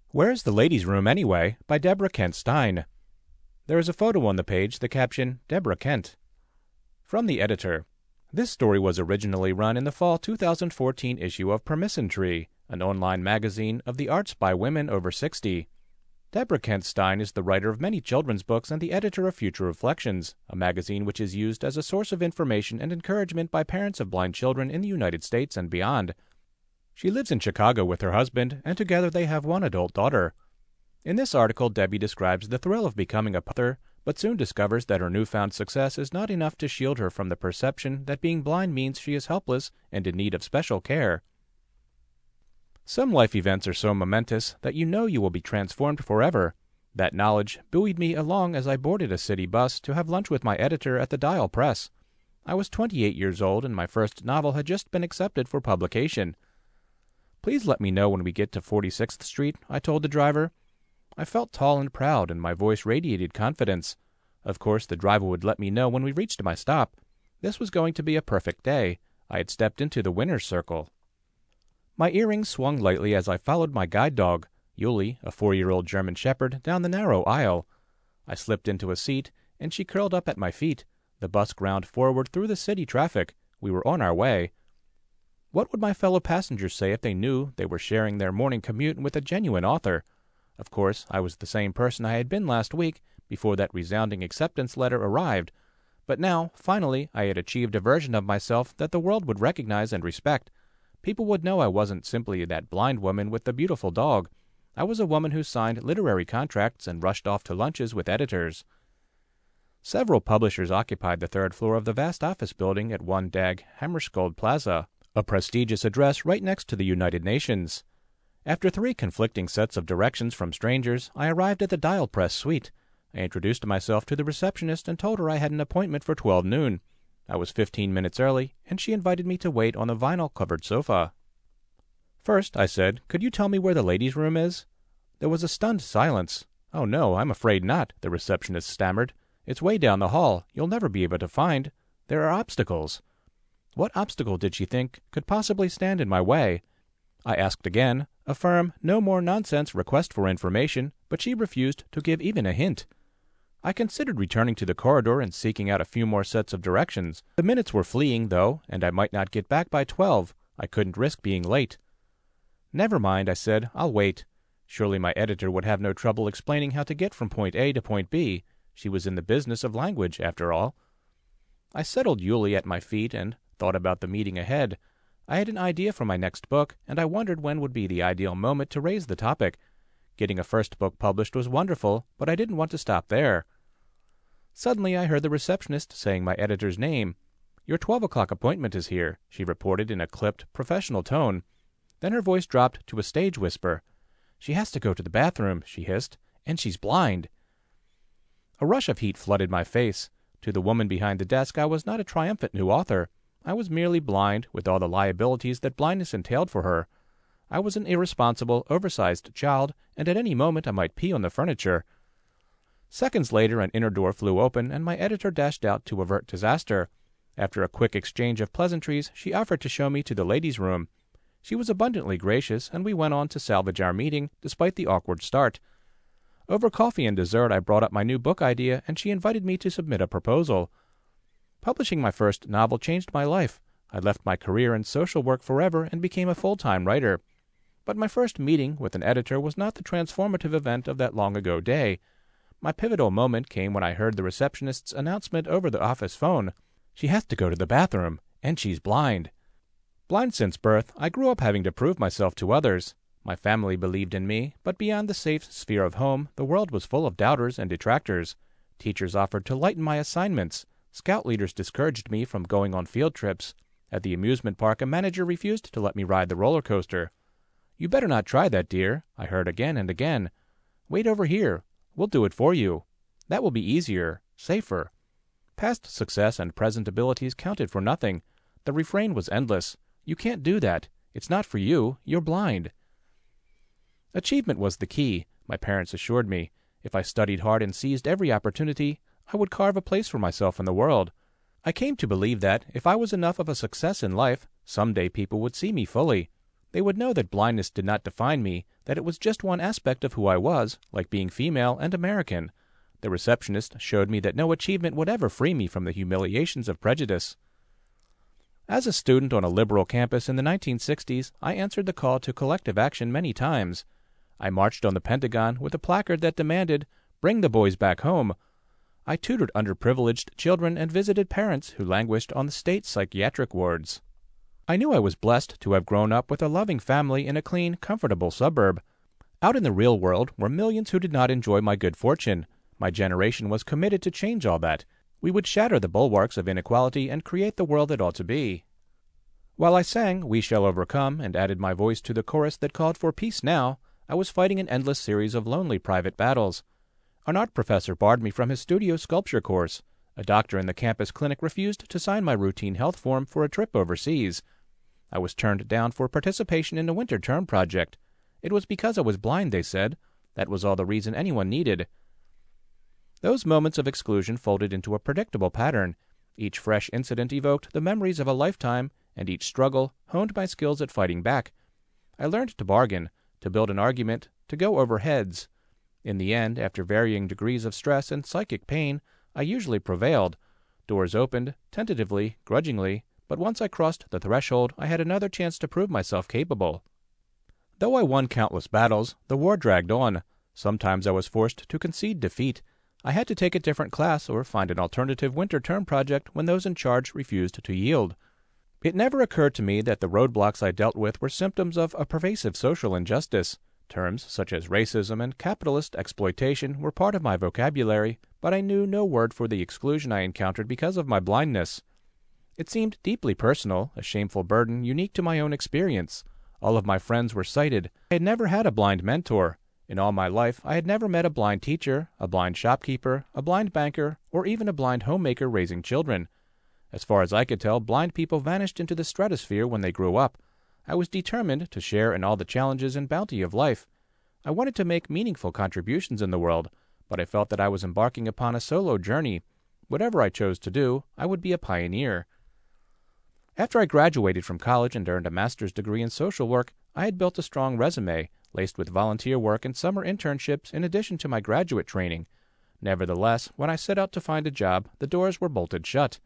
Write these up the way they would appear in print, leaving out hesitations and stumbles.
Where's the Ladies' Room, anyway? By Deborah Kent Stein. There is a photo on the page, the caption, Deborah Kent. From the editor. This story was originally run in the fall 2014 issue of Permissiontree, an online magazine of the arts by women over 60. Deborah Kent Stein is the writer of many children's books and the editor of Future Reflections, a magazine which is used as a source of information and encouragement by parents of blind children in the United States and beyond. She lives in Chicago with her husband, and together they have one adult daughter. In this article, Debbie describes the thrill of becoming a mother, but soon discovers that her newfound success is not enough to shield her from the perception that being blind means she is helpless and in need of special care. Some life events are so momentous that you know you will be transformed forever. That knowledge buoyed me along as I boarded a city bus to have lunch with my editor at the Dial Press. I was 28 years old, and my first novel had just been accepted for publication. "Please let me know when we get to 46th Street, I told the driver. I felt tall and proud, and my voice radiated confidence. Of course, the driver would let me know when we reached my stop. This was going to be a perfect day. I had stepped into the winner's circle. My earrings swung lightly as I followed my guide dog, Yuli, a 4-year-old German Shepherd, down the narrow aisle. I slipped into a seat, and she curled up at my feet. The bus ground forward through the city traffic. We were on our way. What would my fellow passengers say if they knew they were sharing their morning commute with a genuine author? Of course, I was the same person I had been last week, before that resounding acceptance letter arrived. But now, finally, I had achieved a version of myself that the world would recognize and respect. People would know I wasn't simply that blind woman with the beautiful dog. I was a woman who signed literary contracts and rushed off to lunches with editors. Several publishers occupied the third floor of the vast office building at 1 Dag Hammarskjöld Plaza, a prestigious address right next to the United Nations. After 3 conflicting sets of directions from strangers, I arrived at the Dial Press suite. I introduced myself to the receptionist and told her I had an appointment for 12 noon. I was 15 minutes early, and she invited me to wait on the vinyl-covered sofa. "First," I said, "could you tell me where the ladies' room is?" There was a stunned silence. "Oh no, I'm afraid not," the receptionist stammered. "It's way down the hall. You'll never be able to find. There are obstacles." What obstacle did she think could possibly stand in my way? I asked again, a firm, no more nonsense request for information, but she refused to give even a hint. I considered returning to the corridor and seeking out a few more sets of directions. The minutes were fleeing, though, and I might not get back by 12. I couldn't risk being late. "Never mind," I said. "I'll wait." Surely my editor would have no trouble explaining how to get from point A to point B. She was in the business of language, after all. I settled Yuli at my feet and thought about the meeting ahead. I had an idea for my next book, and I wondered when would be the ideal moment to raise the topic. Getting a first book published was wonderful, but I didn't want to stop there. Suddenly I heard the receptionist saying my editor's name. "Your 12 o'clock appointment is here," she reported in a clipped, professional tone. Then her voice dropped to a stage whisper. "She has to go to the bathroom," she hissed, "and she's blind." A rush of heat flooded my face. To the woman behind the desk I was not a triumphant new author. I was merely blind, with all the liabilities that blindness entailed for her. I was an irresponsible, oversized child, and at any moment I might pee on the furniture. Seconds later an inner door flew open, and my editor dashed out to avert disaster. After a quick exchange of pleasantries, she offered to show me to the ladies' room. She was abundantly gracious, and we went on to salvage our meeting, despite the awkward start. Over coffee and dessert I brought up my new book idea, and she invited me to submit a proposal. Publishing my first novel changed my life. I left my career in social work forever and became a full-time writer. But my first meeting with an editor was not the transformative event of that long-ago day. My pivotal moment came when I heard the receptionist's announcement over the office phone. "She has to go to the bathroom, and she's blind." Blind since birth, I grew up having to prove myself to others. My family believed in me, but beyond the safe sphere of home, the world was full of doubters and detractors. Teachers offered to lighten my assignments. Scout leaders discouraged me from going on field trips. At the amusement park, a manager refused to let me ride the roller coaster. "You better not try that, dear," I heard again and again. "Wait over here. We'll do it for you. That will be easier, safer." Past success and present abilities counted for nothing. The refrain was endless. "You can't do that. It's not for you. You're blind." Achievement was the key, my parents assured me. If I studied hard and seized every opportunity, I would carve a place for myself in the world. I came to believe that, if I was enough of a success in life, someday people would see me fully. They would know that blindness did not define me, that it was just one aspect of who I was, like being female and American. The receptionist showed me that no achievement would ever free me from the humiliations of prejudice. As a student on a liberal campus in the 1960s, I answered the call to collective action many times. I marched on the Pentagon with a placard that demanded, "Bring the boys back home." I tutored underprivileged children and visited parents who languished on the state psychiatric wards. I knew I was blessed to have grown up with a loving family in a clean, comfortable suburb. Out in the real world were millions who did not enjoy my good fortune. My generation was committed to change all that. We would shatter the bulwarks of inequality and create the world it ought to be. While I sang "We Shall Overcome" and added my voice to the chorus that called for peace now, I was fighting an endless series of lonely private battles. An art professor barred me from his studio sculpture course. A doctor in the campus clinic refused to sign my routine health form for a trip overseas. I was turned down for participation in a winter term project. It was because I was blind, they said. That was all the reason anyone needed. Those moments of exclusion folded into a predictable pattern. Each fresh incident evoked the memories of a lifetime, and each struggle honed my skills at fighting back. I learned to bargain, to build an argument, to go over heads. In the end, after varying degrees of stress and psychic pain, I usually prevailed. Doors opened, tentatively, grudgingly, but once I crossed the threshold, I had another chance to prove myself capable. Though I won countless battles, the war dragged on. Sometimes I was forced to concede defeat. I had to take a different class or find an alternative winter term project when those in charge refused to yield. It never occurred to me that the roadblocks I dealt with were symptoms of a pervasive social injustice. Terms such as racism and capitalist exploitation were part of my vocabulary, but I knew no word for the exclusion I encountered because of my blindness. It seemed deeply personal, a shameful burden unique to my own experience. All of my friends were sighted. I had never had a blind mentor. In all my life, I had never met a blind teacher, a blind shopkeeper, a blind banker, or even a blind homemaker raising children. As far as I could tell, blind people vanished into the stratosphere when they grew up. I was determined to share in all the challenges and bounty of life. I wanted to make meaningful contributions in the world, but I felt that I was embarking upon a solo journey. Whatever I chose to do, I would be a pioneer. After I graduated from college and earned a master's degree in social work, I had built a strong resume, laced with volunteer work and summer internships in addition to my graduate training. Nevertheless, when I set out to find a job, the doors were bolted shut.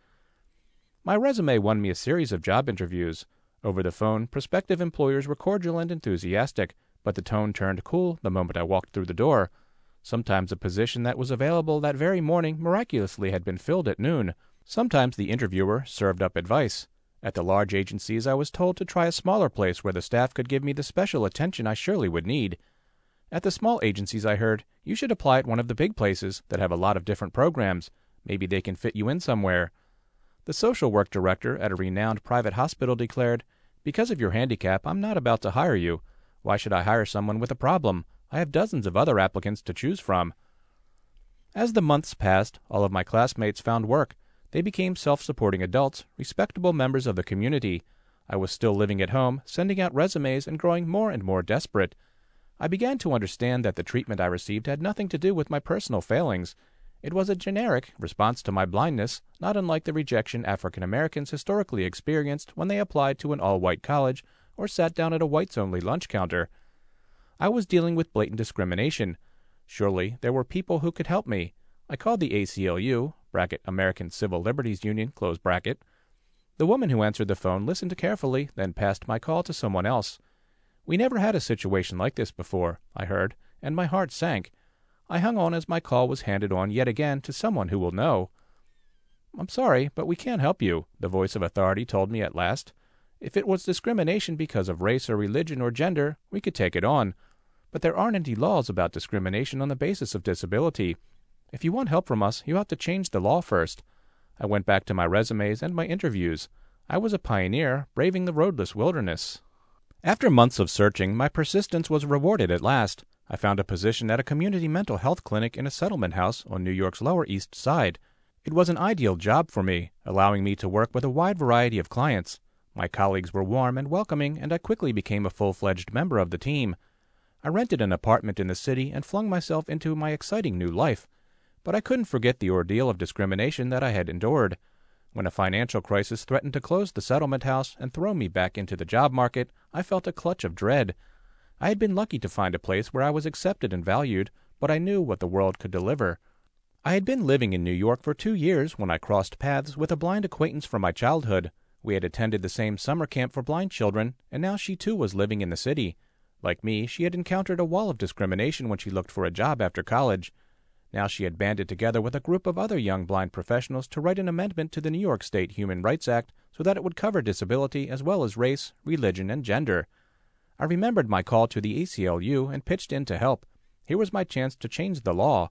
My resume won me a series of job interviews. Over the phone, prospective employers were cordial and enthusiastic, but the tone turned cool the moment I walked through the door. Sometimes a position that was available that very morning miraculously had been filled at noon. Sometimes the interviewer served up advice. At the large agencies, I was told to try a smaller place where the staff could give me the special attention I surely would need. At the small agencies, I heard, "You should apply at one of the big places that have a lot of different programs. Maybe they can fit you in somewhere." The social work director at a renowned private hospital declared, "Because of your handicap, I'm not about to hire you. Why should I hire someone with a problem? I have dozens of other applicants to choose from." As the months passed, all of my classmates found work. They became self-supporting adults, respectable members of the community. I was still living at home, sending out resumes and growing more and more desperate. I began to understand that the treatment I received had nothing to do with my personal failings. It was a generic response to my blindness, not unlike the rejection African Americans historically experienced when they applied to an all-white college or sat down at a whites-only lunch counter. I was dealing with blatant discrimination. Surely there were people who could help me. I called the ACLU, American Civil Liberties Union, close bracket. The woman who answered the phone listened carefully, then passed my call to someone else. "We never had a situation like this before," I heard, and my heart sank. I hung on as my call was handed on yet again to someone who will know. "I'm sorry, but we can't help you," the voice of authority told me at last. "If it was discrimination because of race or religion or gender, we could take it on. But there aren't any laws about discrimination on the basis of disability. If you want help from us, you have to change the law first." I went back to my resumes and my interviews. I was a pioneer, braving the roadless wilderness. After months of searching, my persistence was rewarded at last. I found a position at a community mental health clinic in a settlement house on New York's Lower East Side. It was an ideal job for me, allowing me to work with a wide variety of clients. My colleagues were warm and welcoming, and I quickly became a full-fledged member of the team. I rented an apartment in the city and flung myself into my exciting new life. But I couldn't forget the ordeal of discrimination that I had endured. When a financial crisis threatened to close the settlement house and throw me back into the job market, I felt a clutch of dread. I had been lucky to find a place where I was accepted and valued, but I knew what the world could deliver. I had been living in New York for 2 years when I crossed paths with a blind acquaintance from my childhood. We had attended the same summer camp for blind children, and now she too was living in the city. Like me, she had encountered a wall of discrimination when she looked for a job after college. Now she had banded together with a group of other young blind professionals to write an amendment to the New York State Human Rights Act so that it would cover disability as well as race, religion, and gender. I remembered my call to the ACLU and pitched in to help. Here was my chance to change the law.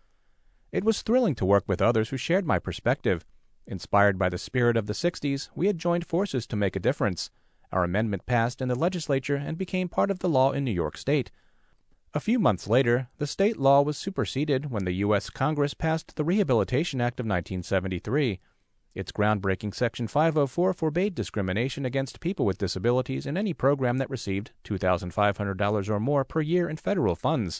It was thrilling to work with others who shared my perspective. Inspired by the spirit of the 60s, we had joined forces to make a difference. Our amendment passed in the legislature and became part of the law in New York State. A few months later, the state law was superseded when the U.S. Congress passed the Rehabilitation Act of 1973. Its groundbreaking Section 504 forbade discrimination against people with disabilities in any program that received $2,500 or more per year in federal funds.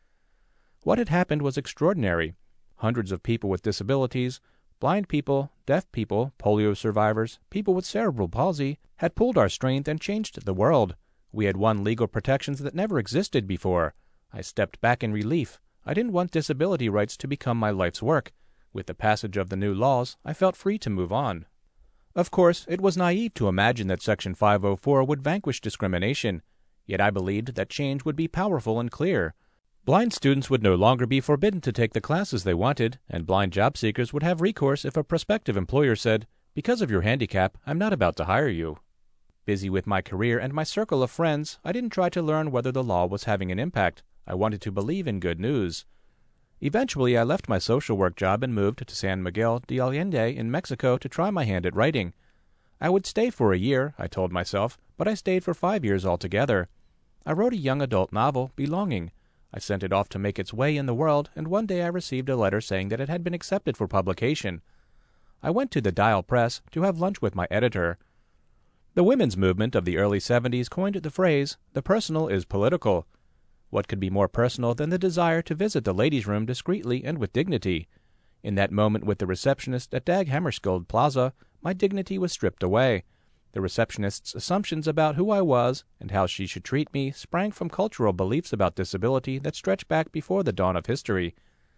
What had happened was extraordinary. Hundreds of people with disabilities, blind people, deaf people, polio survivors, people with cerebral palsy, had pulled our strength and changed the world. We had won legal protections that never existed before. I stepped back in relief. I didn't want disability rights to become my life's work. With the passage of the new laws, I felt free to move on. Of course, it was naive to imagine that Section 504 would vanquish discrimination, yet I believed that change would be powerful and clear. Blind students would no longer be forbidden to take the classes they wanted, and blind job seekers would have recourse if a prospective employer said, "Because of your handicap, I'm not about to hire you." Busy with my career and my circle of friends, I didn't try to learn whether the law was having an impact. I wanted to believe in good news. Eventually, I left my social work job and moved to San Miguel de Allende in Mexico to try my hand at writing. I would stay for a year, I told myself, but I stayed for 5 years altogether. I wrote a young adult novel, Belonging. I sent it off to make its way in the world, and one day I received a letter saying that it had been accepted for publication. I went to the Dial Press to have lunch with my editor. The women's movement of the early 70s coined the phrase, "The personal is political." What could be more personal than the desire to visit the ladies' room discreetly and with dignity? In that moment with the receptionist at Dag Hammarskjöld Plaza, my dignity was stripped away. The receptionist's assumptions about who I was and how she should treat me sprang from cultural beliefs about disability that stretch back before the dawn of history.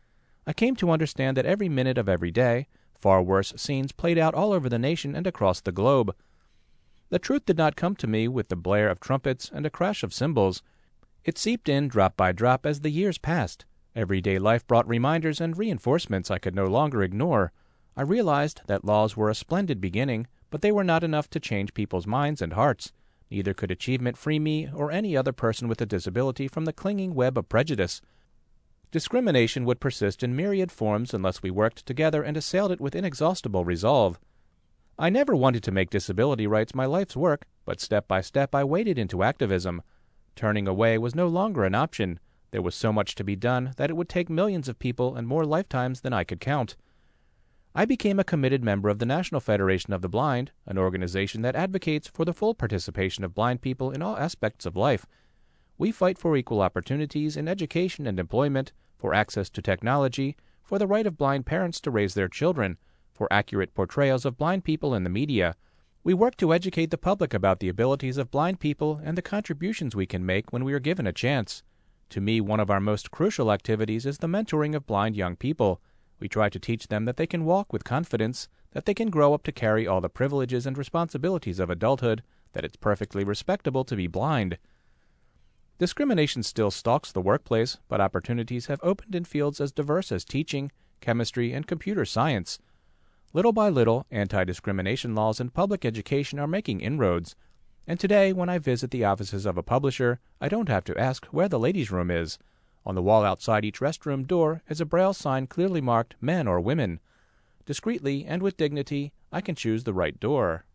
I came to understand that every minute of every day, far worse scenes played out all over the nation and across the globe. The truth did not come to me with the blare of trumpets and a crash of cymbals. It seeped in drop by drop as the years passed. Everyday life brought reminders and reinforcements I could no longer ignore. I realized that laws were a splendid beginning, but they were not enough to change people's minds and hearts. Neither could achievement free me or any other person with a disability from the clinging web of prejudice. Discrimination would persist in myriad forms unless we worked together and assailed it with inexhaustible resolve. I never wanted to make disability rights my life's work, but step by step I waded into activism. Turning away was no longer an option. There was so much to be done that it would take millions of people and more lifetimes than I could count. I became a committed member of the National Federation of the Blind, an organization that advocates for the full participation of blind people in all aspects of life. We fight for equal opportunities in education and employment, for access to technology, for the right of blind parents to raise their children, for accurate portrayals of blind people in the media. We work to educate the public about the abilities of blind people and the contributions we can make when we are given a chance. To me, one of our most crucial activities is the mentoring of blind young people. We try to teach them that they can walk with confidence, that they can grow up to carry all the privileges and responsibilities of adulthood, that it's perfectly respectable to be blind. Discrimination still stalks the workplace, but opportunities have opened in fields as diverse as teaching, chemistry, and computer science. Little by little, anti-discrimination laws in public education are making inroads. And today, when I visit the offices of a publisher, I don't have to ask where the ladies' room is. On the wall outside each restroom door is a braille sign clearly marked men or women. Discreetly and with dignity, I can choose the right door.